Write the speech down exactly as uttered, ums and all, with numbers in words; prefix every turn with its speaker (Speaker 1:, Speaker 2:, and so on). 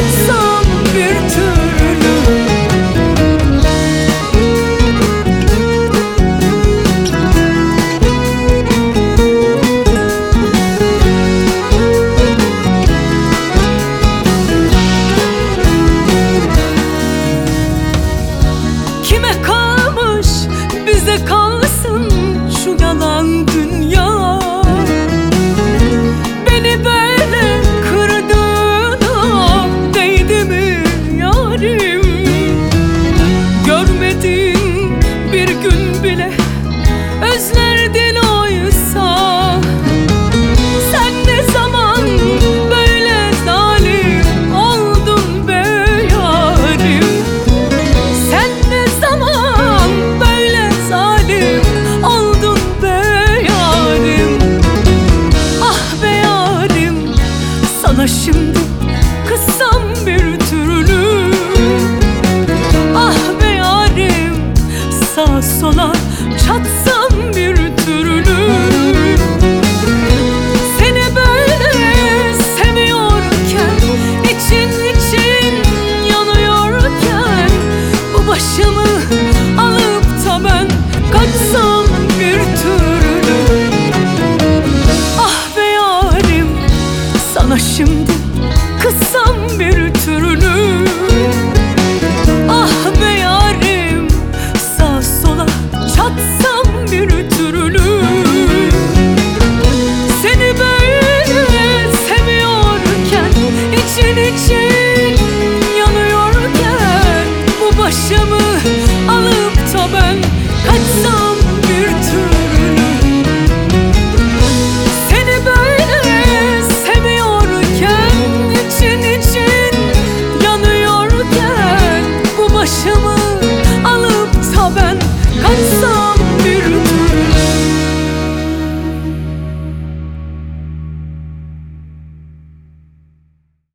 Speaker 1: kaçsam bir türlü. Kime kalmış bize kalsın şu yalan dünya. Beni böyle kırdığına değdi mi yarim? Görmedin bir gün bile özlerdin oysa. Sen ne zaman böyle zalim oldun be yarim? Sen ne zaman böyle zalim oldun be yarim? Ah be yarim, sana şimdi kızsam bir türlü. Ah be yarim, sağa sola çatsam bir türlü. Seni böyle seviyorken, için için yanıyorken, bu başımı alıp da ben kaçsam bir türlü. Ah be yarim, sana şimdi kızsam bir türlü. Ah be yarim, sağa sola çatsam bir türlü. Seni böyle seviyorken, için için yanıyorken, bu başımı alıp da ben kaçsam